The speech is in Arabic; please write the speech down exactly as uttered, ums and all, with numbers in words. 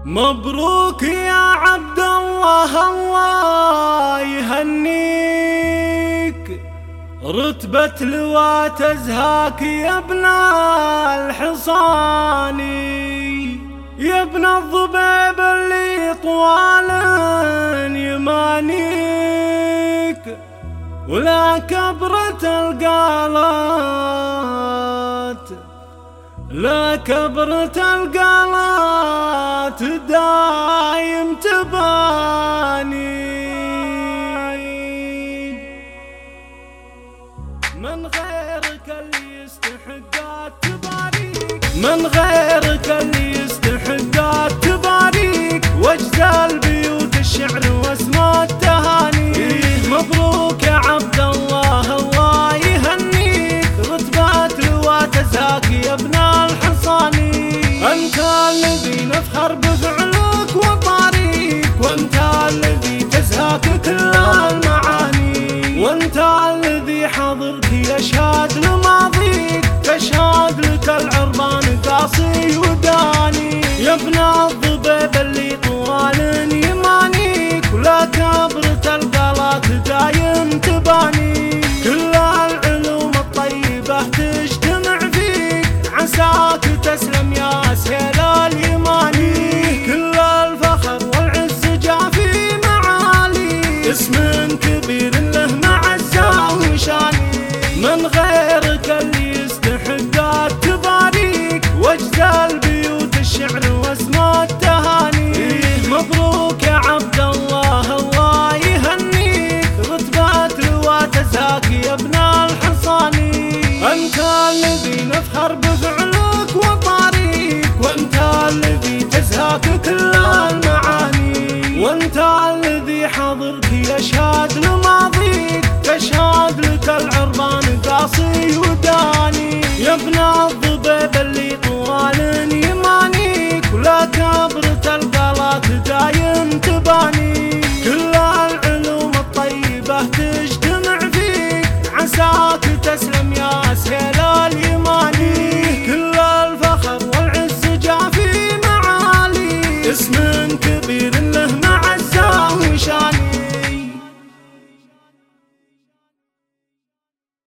مبروك يا عبد الله، الله يهنيك، رتبة لواء تزهاك يا ابن الحصاني، يا ابن الضبيب اللي طوال يمانيك، ولا كبرة القالات، لا كبرة القالات دايم تباني، من غيرك اللي يستحق التباريك، من غيرك اللي يستحق التباريك، واجزال بيوت الشعر واسماء التهاني. مبروك يا عبد الله، الله يهنيك، رتبة لواء تزهاك يا ابن الحصاني، انت الذي نفخر بفعلك وطاريك، وانت الذي تزهاك كل المعاني، وانت الذي حاضرك يشهد لماضيك، تشهد لك العربان قاصي وداني، يا ابن الضبيب اللي طوال يمانيك، ولا كبرة القالات دايم تباني، كل العلوم الطيبة تجتمع فيك، عساك تسلم يا سهيل اليماني، كل الفخر والعز جا في معالي، اسم كبير له معزة وشاني، من غيرك اللي يستحق التباريك، واجزال بيوت الشعر واسماء التهاني. مبروك يا عبد الله، الله يهنيك، رتبة لواء تزهاك يا ابن الحصاني، انت الذي نفخر بفعلك وطاريك، وانت الذي تزهاك كل المعاني، وانت الذي حاضرك يشهد لماضيك، تشهد لك العربان قاصي وداني، يا ابن الضبيب اللي طوال يمانيك، ولا كبرة القالات دايم تباني.